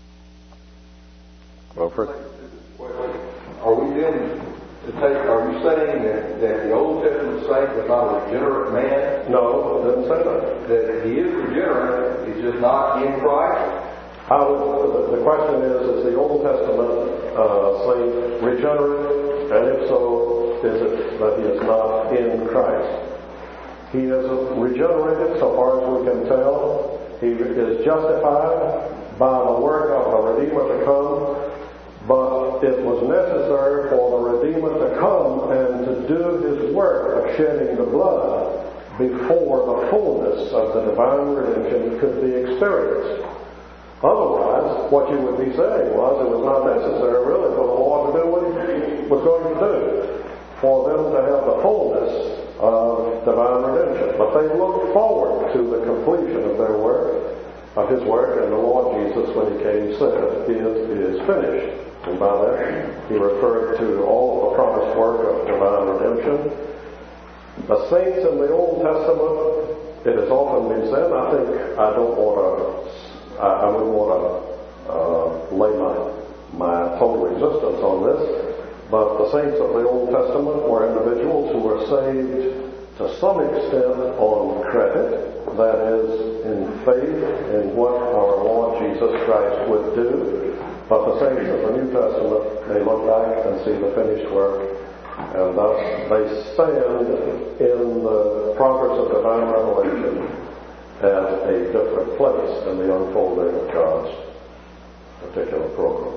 Wilfred? Are we then to take, are you saying that, that the Old Testament saint was not a regenerate man? No, it didn't say that. That he is regenerate, he's just not in Christ? I would, the question is, is the Old Testament uh, saint regenerate? And if so, is it that he is not in Christ? He is regenerated, so far as we can tell. He is justified by the work of the Redeemer to come, but it was necessary for the Redeemer to come and to do his work of shedding the blood before the fullness of the divine redemption could be experienced. Otherwise, what you would be saying was it was not necessary really for the Lord to do what he was going to do, for them to have the fullness of divine redemption. But they looked forward to the completion of their work, of his work, and the Lord Jesus, when he came, said, "It is finished." And by that, he referred to all of the promised work of divine redemption. The saints in the Old Testament, it has often been said, I think I don't want to, I, I wouldn't want to uh, lay my, my total existence on this, but the saints of the Old Testament were individuals who were saved to some extent on credit, that is, in faith in what our Lord Jesus Christ would do. But the saints of the New Testament, they look back and see the finished work, and thus they stand in the progress of divine revelation at a different place in the unfolding of God's particular program.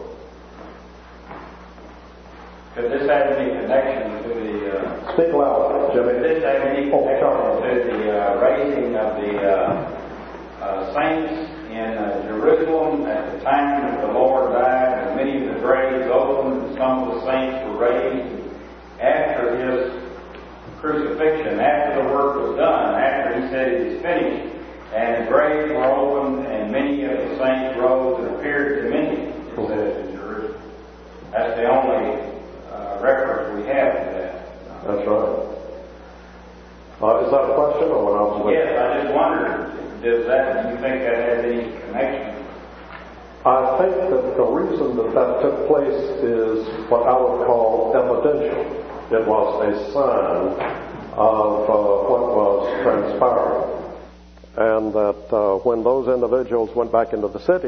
Could this have any connection to the... Uh, Speak loud, Jimmy. Could this have any Oh, connection sorry. to the uh, raising of the uh, uh, saints in uh, Jerusalem at the time that the Lord died, and many of the graves opened, and some of the saints were raised after his crucifixion, after the work was done, after he said it is finished, and the graves were opened, and many of the saints rose and appeared to many, it says in Jerusalem. That's the only uh, reference we have to that. That's right. Uh, is that a question or an observation? Yes, I just wondered, does that, do you think that has any connection? I think that the reason that that took place is what I would call evidential. It was a sign of uh, what was transpiring. And that uh, when those individuals went back into the city,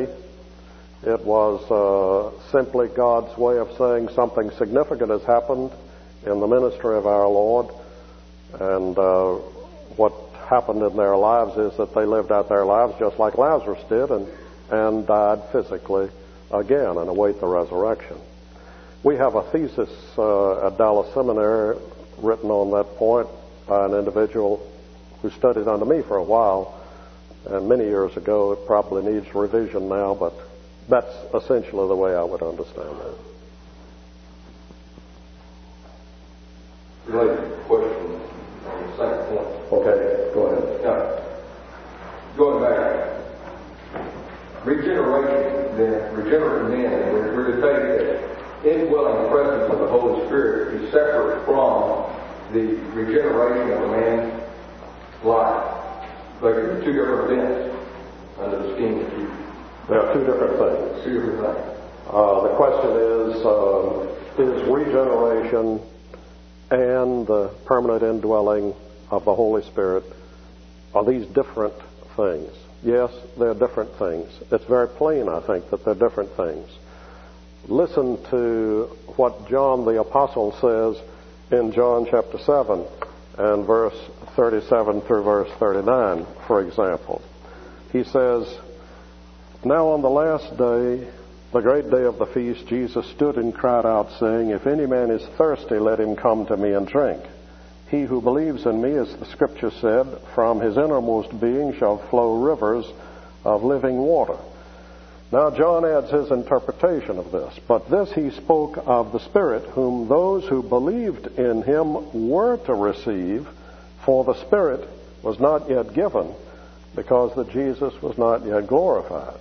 it was uh, simply God's way of saying something significant has happened in the ministry of our Lord, and uh, what happened in their lives is that they lived out their lives just like Lazarus did, and, and died physically again and await the resurrection. We have a thesis uh, at Dallas Seminary written on that point by an individual who studied under me for a while, and many years ago. It probably needs revision now, but that's essentially the way I would understand that. Related question on the second point. Okay, go ahead. Yeah. Going back, regeneration, then regenerate men, we're, we're to take that indwelling presence of the Holy Spirit is separate from the regeneration of a man's life. They're two different events under the scheme of Jesus. There are two different things. Two different things. Uh, the question is, uh, is regeneration and the permanent indwelling of the Holy Spirit, are these different things? Yes, they're different things. It's very plain, I think, that they're different things. Listen to what John the Apostle says in John chapter seven and verse thirty-seven through verse thirty-nine, for example. He says, "Now on the last day, the great day of the feast, Jesus stood and cried out, saying, 'If any man is thirsty, let him come to me and drink. He who believes in me, as the Scripture said, from his innermost being shall flow rivers of living water.'" Now John adds his interpretation of this. "But this he spoke of the Spirit, whom those who believed in him were to receive, for the Spirit was not yet given, because that Jesus was not yet glorified."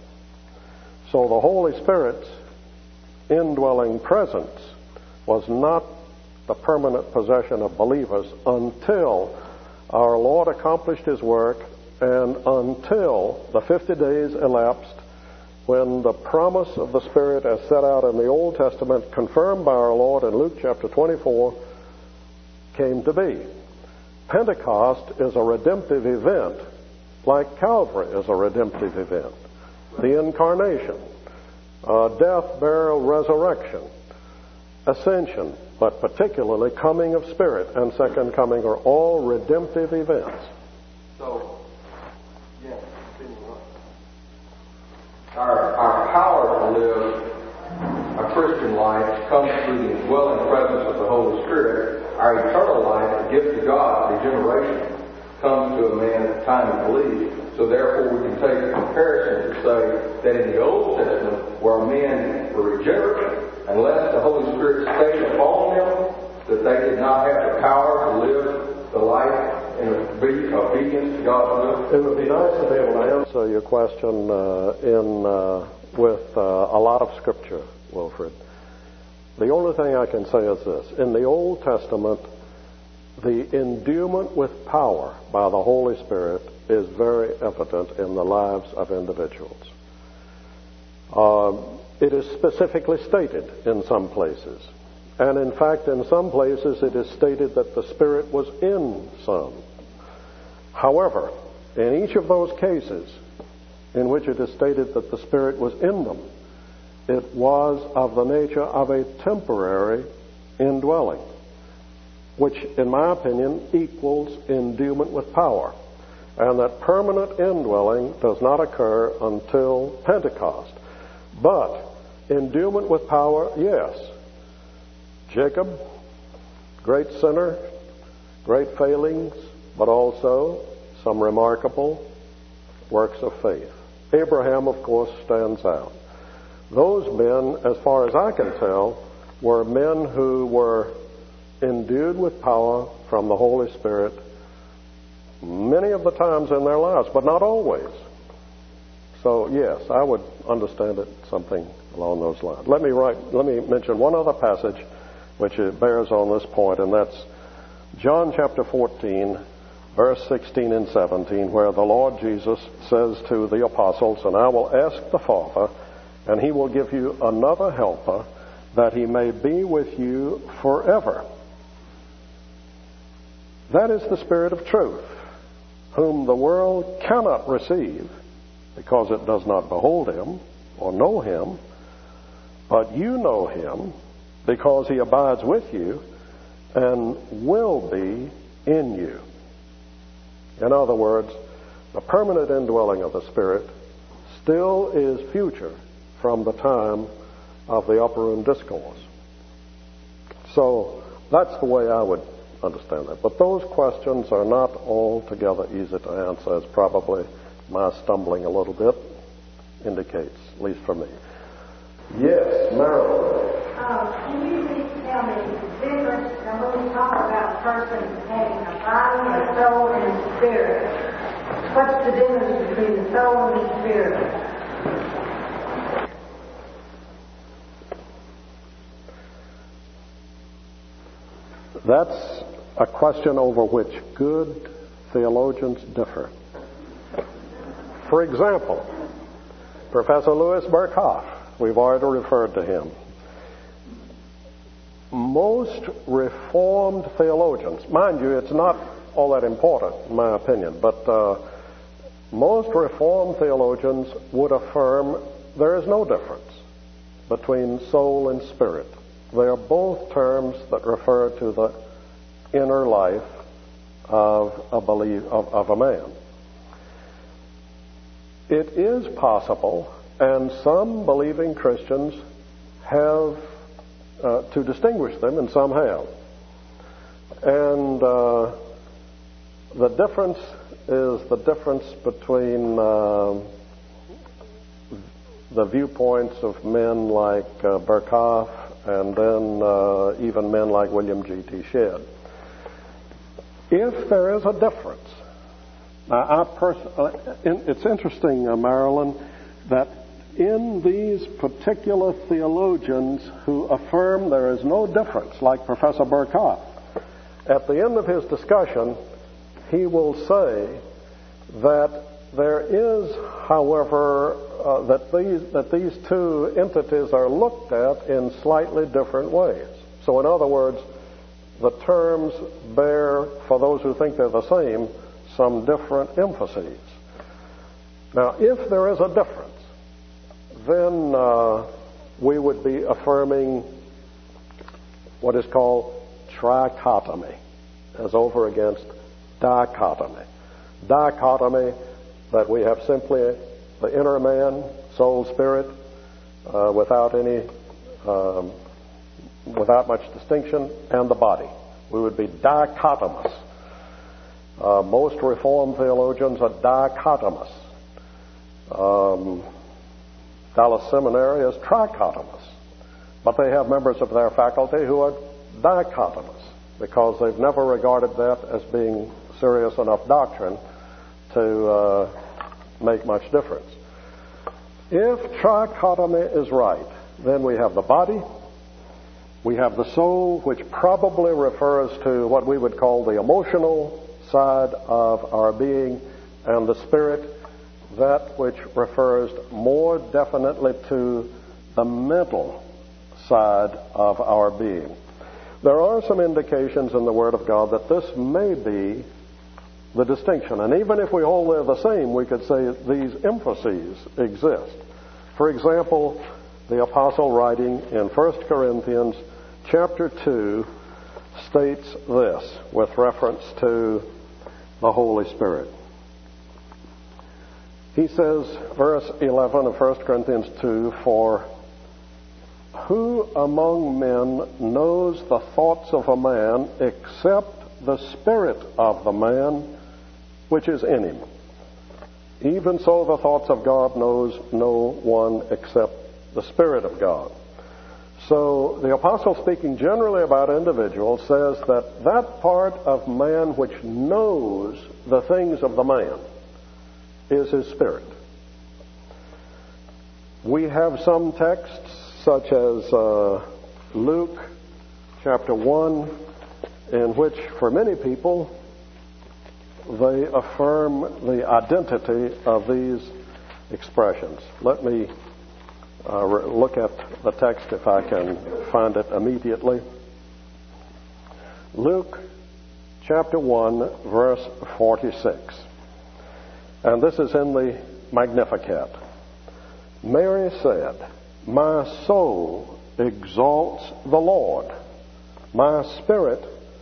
So the Holy Spirit's indwelling presence was not the permanent possession of believers until our Lord accomplished his work and until the fifty days elapsed when the promise of the Spirit as set out in the Old Testament, confirmed by our Lord in Luke chapter twenty-four, came to be. Pentecost is a redemptive event, like Calvary is a redemptive event. The incarnation, uh, death, burial, resurrection, ascension, but particularly coming of Spirit and second coming are all redemptive events. So, yeah, continue on. Our, our power to live a Christian life comes through the indwelling presence of the Holy Spirit. Our eternal life, the gift of God, regeneration, comes to a man at the time of belief. So therefore we can take a comparison to say that in the Old Testament, where men were regenerate, unless the Holy Spirit stayed upon them, that they did not have the power to live the life in obedience to God's will. It would be nice to be able to answer your question uh, in uh, with uh, a lot of Scripture, Wilfred. The only thing I can say is this. In the Old Testament, the endowment with power by the Holy Spirit is very evident in the lives of individuals. Uh, it is specifically stated in some places. And in fact, in some places it is stated that the Spirit was in some. However, in each of those cases in which it is stated that the Spirit was in them, it was of the nature of a temporary indwelling, which, in my opinion, equals endowment with power. And that permanent indwelling does not occur until Pentecost. But endowment with power, yes. Jacob, great sinner, great failings, but also some remarkable works of faith. Abraham, of course, stands out. Those men, as far as I can tell, were men who were endued with power from the Holy Spirit many of the times in their lives, but not always. So, yes, I would understand it something along those lines. Let me write, let me mention one other passage which bears on this point, and that's John chapter fourteen, verse sixteen and seventeen, where the Lord Jesus says to the apostles, "And I will ask the Father, and he will give you another helper, that he may be with you forever. That is the Spirit of truth, whom the world cannot receive, because it does not behold him or know him. But you know him, because he abides with you and will be in you. In other words, the permanent indwelling of the Spirit still is future from the time of the upper room discourse. So that's the way I would understand that. But those questions are not altogether easy to answer, as probably my stumbling a little bit indicates, at least for me. Yes, Marilyn. Uh, can you please tell me the difference, and when we talk about a person having a body, a soul, and a spirit, what's the difference between the soul and the spirit? That's a question over which good theologians differ. For example, Professor Louis Berkhoff, we've already referred to him. Most Reformed theologians, mind you, it's not all that important in my opinion, but uh, most Reformed theologians would affirm there is no difference between soul and spirit. They are both terms that refer to the inner life of a belief, of, of a man. It is possible, and some believing Christians have uh, to distinguish them, and some have. And uh, the difference is the difference between uh, the viewpoints of men like uh, Berkhoff, and then uh, even men like William G T Shedd. If there is a difference, now I pers- uh, it's interesting, uh, Marilyn, that in these particular theologians who affirm there is no difference, like Professor Berkhoff, at the end of his discussion, he will say that there is, however, uh, that these that these two entities are looked at in slightly different ways. So, in other words, the terms bear, for those who think they're the same, some different emphases. Now, if there is a difference, then uh, we would be affirming what is called trichotomy, as over against dichotomy. Dichotomy, that we have simply the inner man, soul, spirit, uh, without any, um, without much distinction, and the body. We would be dichotomous. Uh, most Reformed theologians are dichotomous. Um, Dallas Seminary is trichotomous, but they have members of their faculty who are dichotomous because they've never regarded that as being serious enough doctrine to uh, make much difference. If trichotomy is right, then we have the body, we have the soul, which probably refers to what we would call the emotional side of our being, and the spirit, that which refers more definitely to the mental side of our being. There are some indications in the Word of God that this may be the distinction. And even if we hold they're the same, we could say these emphases exist. For example, the apostle writing in First Corinthians chapter two states this with reference to the Holy Spirit. He says, verse eleven of First Corinthians two, "For who among men knows the thoughts of a man except the spirit of the man which is in him? Even so the thoughts of God knows no one except the Spirit of God." So the apostle, speaking generally about individuals, says that that part of man which knows the things of the man is his spirit. We have some texts such as uh, Luke chapter one, in which for many people they affirm the identity of these expressions. Let me uh, re- look at the text if I can find it immediately. Luke chapter one, verse forty-six. And this is in the Magnificat. "Mary said, 'My soul exalts the Lord. My spirit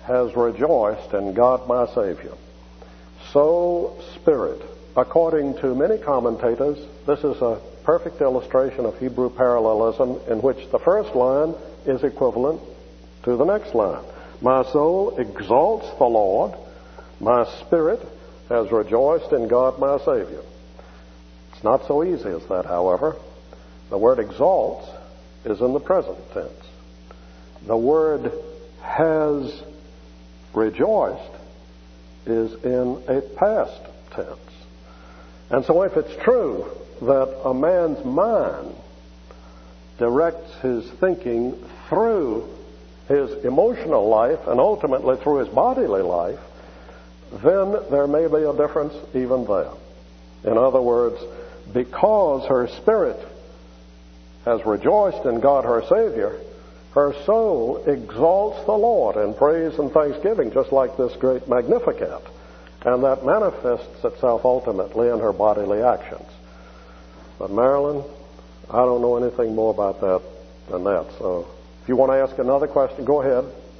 has rejoiced in God my Savior. Soul, spirit. According to many commentators, this is a perfect illustration of Hebrew parallelism in which the first line is equivalent to the next line. My soul exalts the Lord. My spirit has rejoiced in God my Savior. It's not so easy as that, however. The word exalts is in the present tense. The word has rejoiced is in a past tense. And so if it's true that a man's mind directs his thinking through his emotional life and ultimately through his bodily life, then there may be a difference even there. In other words, because her spirit has rejoiced in God her Savior, her soul exalts the Lord in praise and thanksgiving, just like this great Magnificat. And that manifests itself ultimately in her bodily actions. But Marilyn, I don't know anything more about that than that. So if you want to ask another question, go ahead.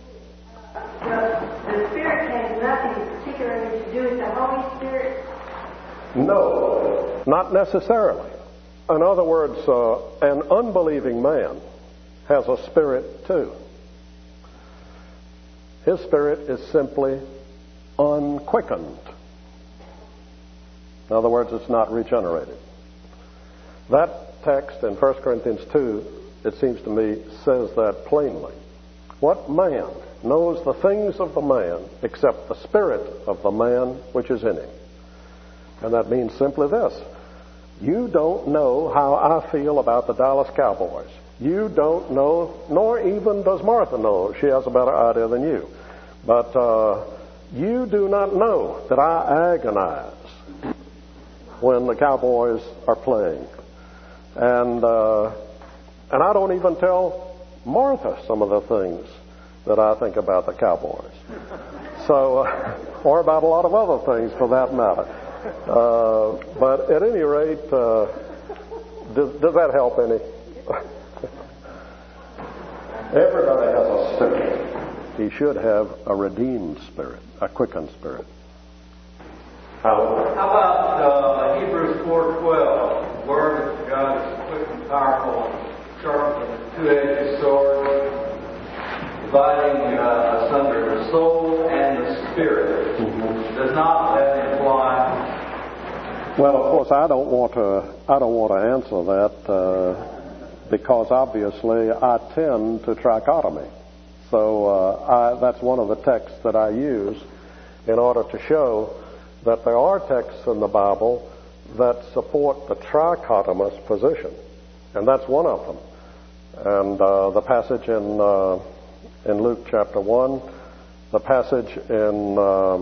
The, the Spirit has nothing particularly to do with the Holy Spirit? No, not necessarily. In other words, uh, an unbelieving man has a spirit too. His spirit is simply unquickened. In other words, it's not regenerated. That text in First Corinthians two, it seems to me, says that plainly. What man knows the things of the man except the spirit of the man which is in him? And that means simply this. You don't know how I feel about the Dallas Cowboys. You don't know, nor even does Martha know. She has a better idea than you. But uh, you do not know that I agonize when the Cowboys are playing. And uh, and I don't even tell Martha some of the things that I think about the Cowboys. So, uh, or about a lot of other things for that matter. Uh, but at any rate, uh, does, does that help any? Everybody has a spirit. He should have a redeemed spirit, a quickened spirit. How, How about uh, Hebrews four twelve? The Word of God is quick and powerful and sharper than a two-edged sword, dividing uh, asunder the soul and the spirit. Mm-hmm. Does not that imply? Well, of course, I don't want to. I don't want to answer that uh, because obviously I tend to trichotomy. So uh, I, that's one of the texts that I use in order to show that there are texts in the Bible that support the trichotomous position, and that's one of them. And uh, the passage in uh, in Luke chapter one, the passage in uh,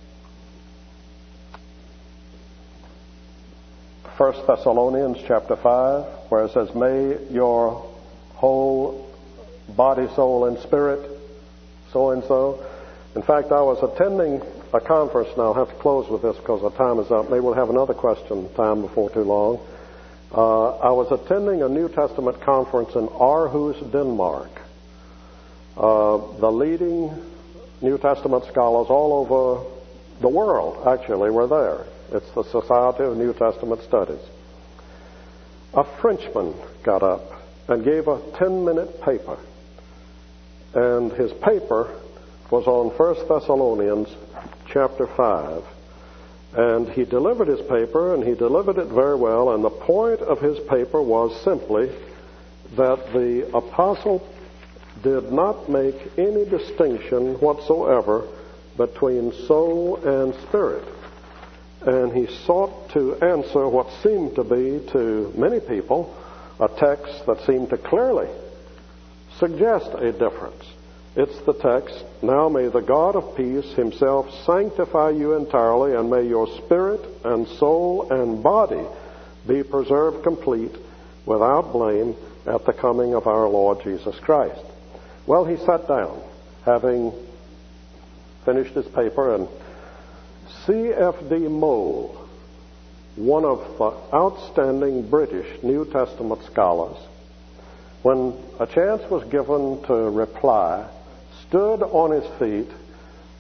First Thessalonians chapter five, where it says, "May your whole body, soul, and spirit," so and so. In fact, I was attending a conference. Now I'll have to close with this because the time is up. Maybe we'll have another question time before too long. Uh, I was attending a New Testament conference in Aarhus, Denmark. Uh, the leading New Testament scholars all over the world actually were there. It's the Society of New Testament Studies. A Frenchman got up and gave a ten-minute paper. And his paper was on First Thessalonians chapter five. And he delivered his paper, and he delivered it very well. And the point of his paper was simply that the apostle did not make any distinction whatsoever between soul and spirit. And he sought to answer what seemed to be, to many people, a text that seemed to clearly suggest a difference. It's the text, "Now may the God of peace himself sanctify you entirely, and may your spirit and soul and body be preserved complete without blame at the coming of our Lord Jesus Christ." Well, he sat down, having finished his paper, and C F D Moule, one of the outstanding British New Testament scholars, when a chance was given to reply, stood on his feet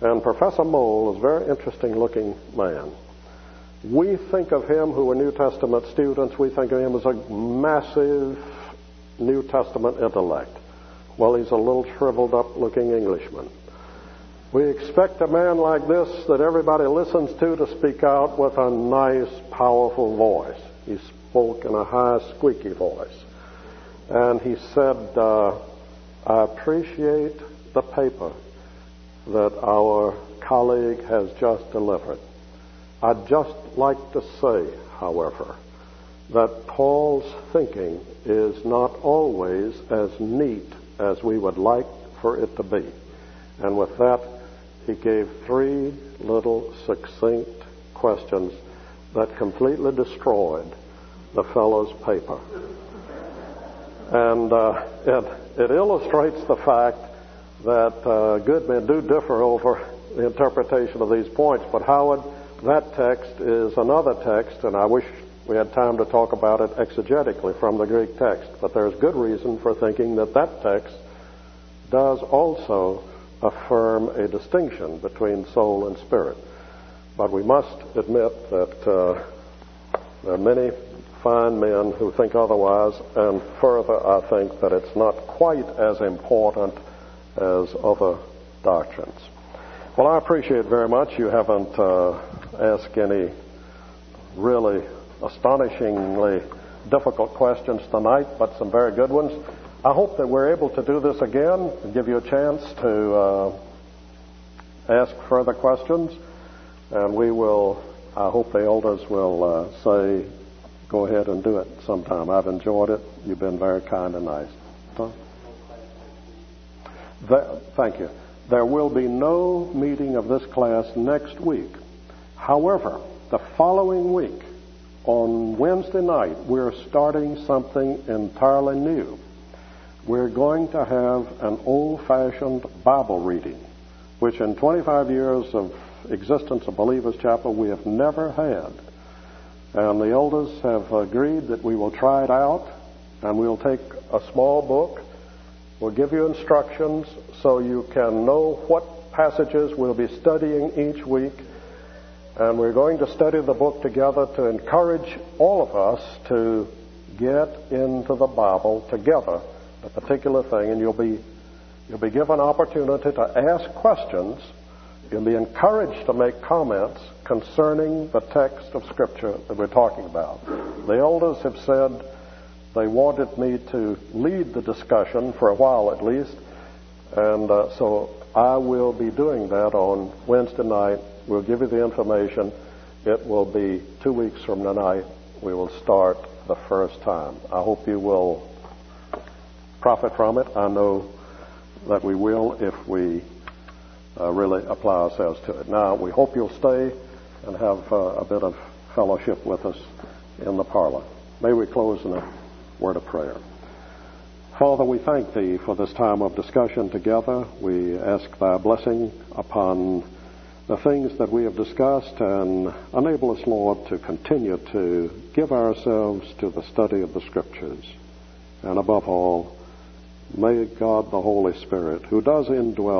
And Professor Moll is a very interesting looking man. We think of him who are New Testament students, we think of him as a massive New Testament intellect. Well, he's a little shriveled up looking Englishman. We expect a man like this that everybody listens to to speak out with a nice, powerful voice. He spoke in a high, squeaky voice. And he said, uh, I appreciate the paper that our colleague has just delivered. I'd just like to say, however, that Paul's thinking is not always as neat as we would like for it to be. And with that, he gave three little succinct questions that completely destroyed the fellow's paper. And uh, it, it illustrates the fact that uh, good men do differ over the interpretation of these points. But Howard, that text is another text, and I wish we had time to talk about it exegetically from the Greek text. But there's good reason for thinking that that text does also affirm a distinction between soul and spirit. But we must admit that uh, there are many fine men who think otherwise, and further, I think that it's not quite as important as other doctrines. Well, I appreciate very much you haven't uh, asked any really astonishingly difficult questions tonight, but some very good ones. I hope that we're able to do this again and give you a chance to uh, ask further questions, and we will, I hope the elders will uh, say, go ahead and do it sometime. I've enjoyed it. You've been very kind and nice. Huh? The, thank you. There will be no meeting of this class next week. However, the following week, on Wednesday night, we're starting something entirely new. We're going to have an old-fashioned Bible reading, which in twenty-five years of existence of Believers Chapel we have never had. And the elders have agreed that we will try it out, and we'll take a small book. We'll give you instructions so you can know what passages we'll be studying each week. And we're going to study the book together to encourage all of us to get into the Bible together, a particular thing. And you'll be you'll be given opportunity to ask questions. You'll be encouraged to make comments concerning the text of Scripture that we're talking about. The elders have said they wanted me to lead the discussion for a while at least, and uh, so I will be doing that on Wednesday night. We'll give you the information. It will be two weeks from tonight. We will start the first time. I hope you will profit from it. I know that we will if we Uh, really apply ourselves to it. Now, we hope you'll stay and have uh, a bit of fellowship with us in the parlor. May we close in a word of prayer. Father, we thank Thee for this time of discussion together. We ask Thy blessing upon the things that we have discussed, and enable us, Lord, to continue to give ourselves to the study of the Scriptures. And above all, may God the Holy Spirit, who does indwell